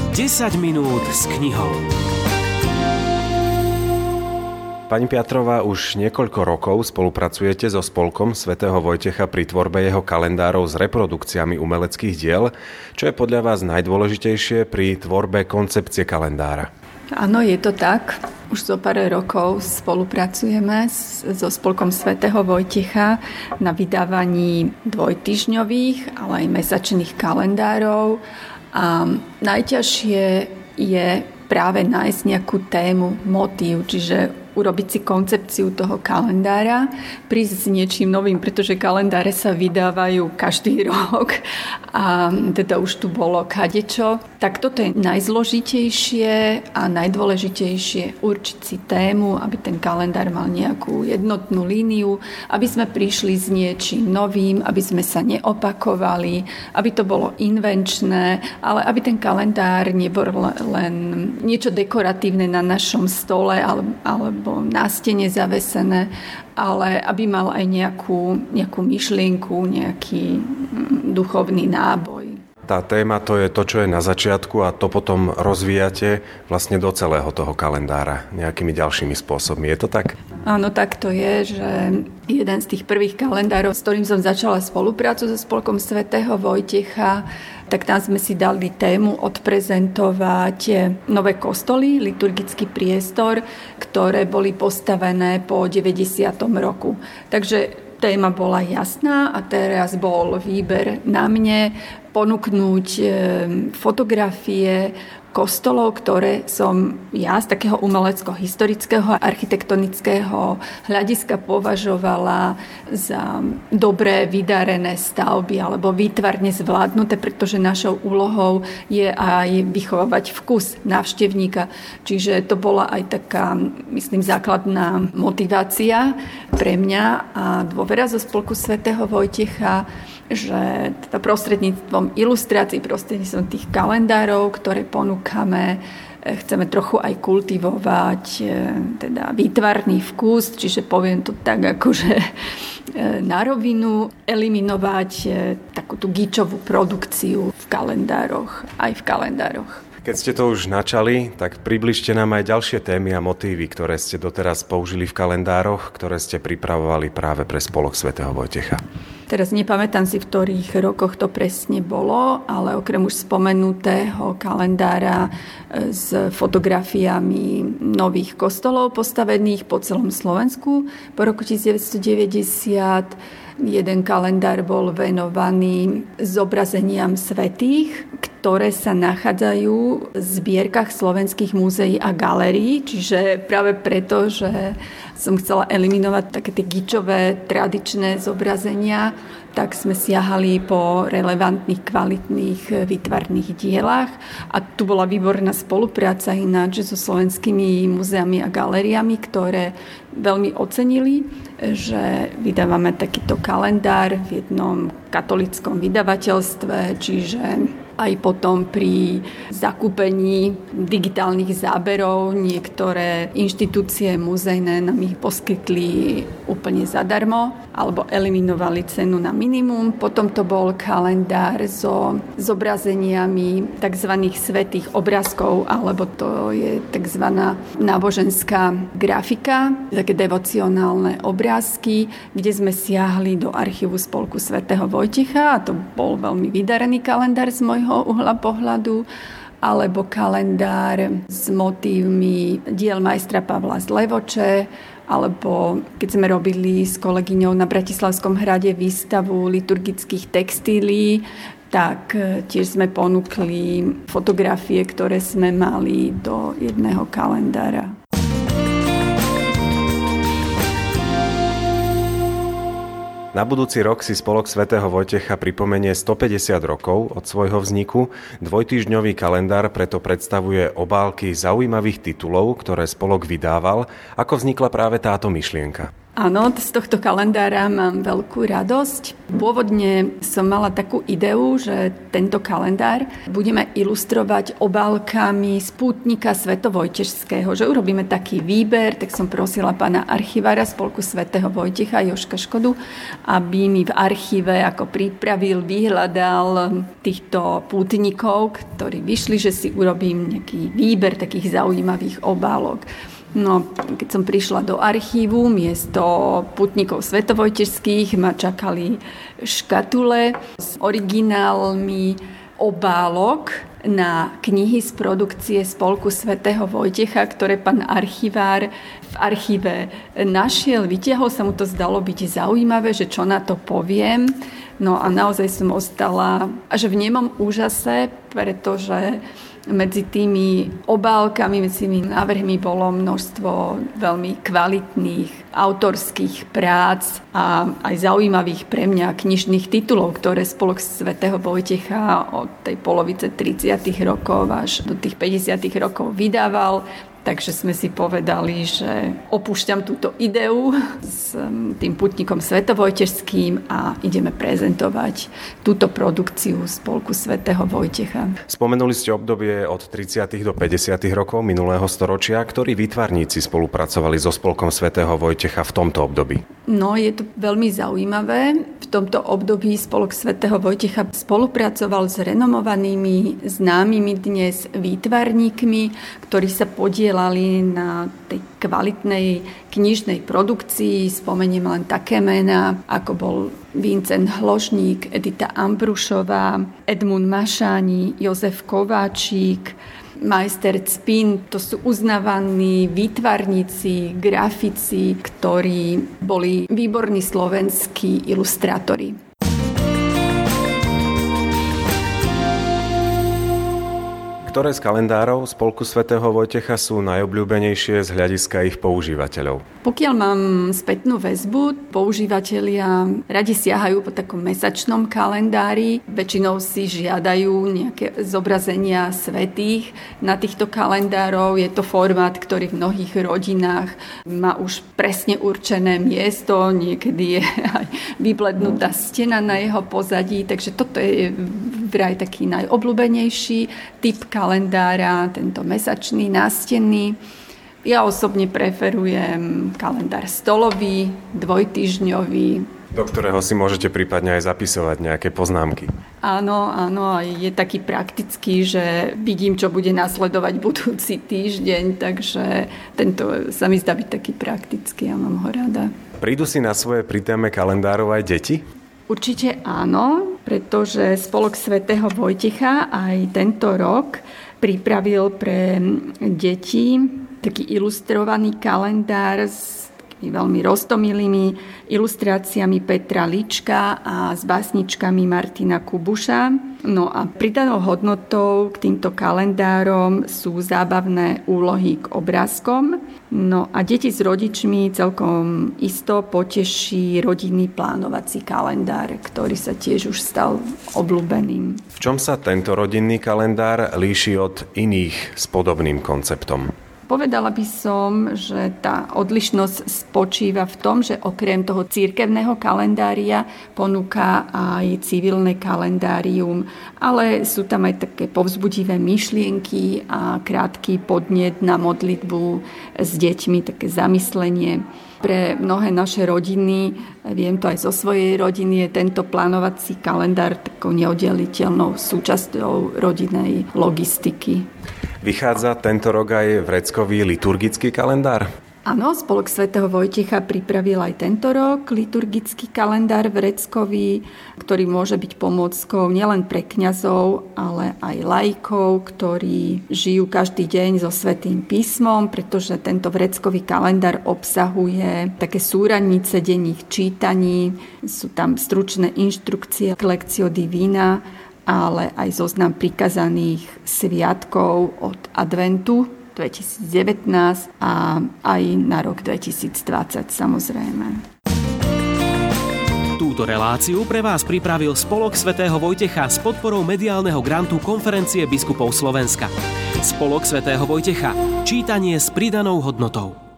10 minút s knihou. Pani Piatrová, už niekoľko rokov spolupracujete so Spolkom svätého Vojtecha pri tvorbe jeho kalendárov s reprodukciami umeleckých diel. Čo je podľa vás najdôležitejšie pri tvorbe koncepcie kalendára? Áno, je to tak. Už zo pár rokov spolupracujeme so Spolkom svätého Vojtecha na vydávaní dvojtýždňových, ale aj mesačných kalendárov. A najťažšie je práve nájsť nejakú tému, motív, čiže urobiť si koncepciu toho kalendára, prísť s niečím novým, pretože kalendáre sa vydávajú každý rok a teda už tu bolo kadečo. Tak toto je najzložitejšie a najdôležitejšie určiť si tému, aby ten kalendár mal nejakú jednotnú líniu, aby sme prišli s niečím novým, aby sme sa neopakovali, aby to bolo invenčné, ale aby ten kalendár nebol len niečo dekoratívne na našom stole alebo na stene zavesené, ale aby mal aj nejakú myšlienku, nejaký duchovný náboj. Tá téma to je to, čo je na začiatku a to potom rozvíjate vlastne do celého toho kalendára nejakými ďalšími spôsobmi. Je to tak? Áno, tak to je, že jeden z tých prvých kalendárov, s ktorým som začala spoluprácu so Spolkom svätého Vojtecha, tak tam sme si dali tému odprezentovať nové kostoly, liturgický priestor, ktoré boli postavené po 90. roku. Takže téma bola jasná a teraz bol výber na mne ponúknuť fotografie kostolov, ktoré som ja z takého umelecko-historického a architektonického hľadiska považovala za dobré vydarené stavby alebo výtvarne zvládnuté, pretože našou úlohou je aj vychovávať vkus návštevníka. Čiže to bola aj taká, myslím, základná motivácia pre mňa a dôvera zo Spolku svätého Vojtecha, že teda prostredníctvom ilustrácií, prostredníctvom tých kalendárov, ktoré ponúkame, chceme trochu aj kultivovať teda výtvarný vkus, čiže poviem to tak akože na rovinu, eliminovať takú tú gíčovú produkciu v kalendároch, aj v kalendároch. Keď ste to už načali, tak približte nám aj ďalšie témy a motívy, ktoré ste doteraz použili v kalendároch, ktoré ste pripravovali práve pre Spolok svätého Vojtecha. Teraz nepamätám si, v ktorých rokoch to presne bolo, ale okrem už spomenutého kalendára s fotografiami nových kostolov postavených po celom Slovensku po roku 1990, jeden kalendár bol venovaný zobrazeniam svätých, ktoré sa nachádzajú v zbierkach slovenských múzeí a galérií, čiže práve preto, že som chcela eliminovať také tie gičové tradičné zobrazenia, tak sme siahali po relevantných, kvalitných výtvarných dielach. A tu bola výborná spolupráca ináč so slovenskými múzeami a galériami, ktoré veľmi ocenili, že vydávame takýto kalendár v jednom katolickom vydavateľstve, čiže aj potom pri zakúpení digitálnych záberov niektoré inštitúcie muzejné nám ich poskytli úplne zadarmo alebo eliminovali cenu na minimum. Potom to bol kalendár so zobrazeniami tzv. Svätých obrázkov, alebo to je tzv. Náboženská grafika, také devocionálne obrázky, kde sme siahli do archívu Spolku svätého Vojtecha a to bol veľmi vydarený kalendár z môjho uhla pohľadu, alebo kalendár s motívmi diel majstra Pavla z Levoče, alebo keď sme robili s kolegyňou na Bratislavskom hrade výstavu liturgických textílií, tak tiež sme ponúkli fotografie, ktoré sme mali do jedného kalendára. Na budúci rok si Spolok svätého Vojtecha pripomenie 150 rokov od svojho vzniku. Dvojtýždňový kalendár preto predstavuje obálky zaujímavých titulov, ktoré spolok vydával. Ako vznikla práve táto myšlienka? Áno, z tohto kalendára mám veľkú radosť. Pôvodne som mala takú ideu, že tento kalendár budeme ilustrovať obálkami z pútnika Svetovojtežského, že urobíme taký výber, tak som prosila pána archivára Spolku svätého Vojtecha Jožka Škodu, aby mi v archíve ako pripravil, vyhľadal týchto pútnikov, ktorí vyšli, že si urobím nejaký výber takých zaujímavých obálok. No, keď som prišla do archívu, miesto pútnikov svetovojtežských ma čakali škatule s originálmi obálok na knihy z produkcie Spolku svätého Vojtecha, ktoré pán archivár v archíve našiel. Vytiahol, sa mu to zdalo byť zaujímavé, že čo na to poviem. No a naozaj som ostala až v nemom úžase, pretože medzi tými obálkami, medzi tými návrhmi bolo množstvo veľmi kvalitných autorských prác a aj zaujímavých pre mňa knižných titulov, ktoré Spolok svätého Vojtecha od tej polovice 30. rokov až do tých 50. rokov vydával. Takže sme si povedali, že opúšťam túto ideu s tým pútnikom svetovojtežským a ideme prezentovať túto produkciu Spolku svätého Vojtecha. Spomenuli ste obdobie od 30. do 50. rokov minulého storočia. Ktorí výtvarníci spolupracovali so Spolkom svätého Vojtecha v tomto období? No, je to veľmi zaujímavé. V tomto období Spolok svätého Vojtecha spolupracoval s renomovanými, známymi dnes výtvarníkmi, ktorí sa podielali na tej kvalitnej knižnej produkcii. Spomeniem len také mená, ako bol Vincent Hložník, Edita Ambrušová, Edmund Mašáni, Jozef Kováčik, majster Cpin. To sú uznávaní výtvarníci, grafici, ktorí boli výborní slovenskí ilustrátori. Ktoré z kalendárov Spolku svätého Vojtecha sú najobľúbenejšie z hľadiska ich používateľov? Pokiaľ mám spätnú väzbu, používatelia radi siahajú po takom mesačnom kalendári. Väčšinou si žiadajú nejaké zobrazenia svätých na týchto kalendárov. Je to formát, ktorý v mnohých rodinách má už presne určené miesto. Niekedy je aj vyblednutá stena na jeho pozadí. Takže toto je vraj taký najobľúbenejší typ kalendára, tento mesačný, nástenný. Ja osobne preferujem kalendár stolový, dvojtýždňový. Do ktorého si môžete prípadne aj zapisovať nejaké poznámky. Áno, je taký praktický, že vidím, čo bude nasledovať budúci týždeň, takže tento sa mi zdá byť taký praktický a mám ho rada. Prídu si na svoje pri téme kalendárov aj deti? Určite áno, pretože Spolok svätého Vojtecha aj tento rok pripravil pre deti taký ilustrovaný kalendár s veľmi roztomilými ilustráciami Petra Lička a s básničkami Martina Kubuša. No a pridanou hodnotou k týmto kalendárom sú zábavné úlohy k obrázkom. No a deti s rodičmi celkom isto poteší rodinný plánovací kalendár, ktorý sa tiež už stal obľúbeným. V čom sa tento rodinný kalendár líši od iných s podobným konceptom? Povedala by som, že tá odlišnosť spočíva v tom, že okrem toho cirkevného kalendária ponúka aj civilné kalendárium, ale sú tam aj také povzbudivé myšlienky a krátky podnet na modlitbu s deťmi, také zamyslenie. Pre mnohé naše rodiny, viem to aj zo svojej rodiny, je tento plánovací kalendár takou neoddeliteľnou súčasťou rodinnej logistiky. Vychádza tento rok aj vreckový liturgický kalendár? Áno, Spolok svätého Vojtecha pripravil aj tento rok liturgický kalendár vreckový, ktorý môže byť pomôckou nielen pre kňazov, ale aj laikov, ktorí žijú každý deň so Svätým písmom, pretože tento vreckový kalendár obsahuje také súradnice denných čítaní, sú tam stručné inštrukcie k Lectio Divina, ale aj zoznam prikazaných sviatkov od adventu 2019 a aj na rok 2020 samozrejme. Túto reláciu pre vás pripravil Spolok svätého Vojtecha s podporou mediálneho grantu Konferencie biskupov Slovenska. Spolok svätého Vojtecha. Čítanie s pridanou hodnotou.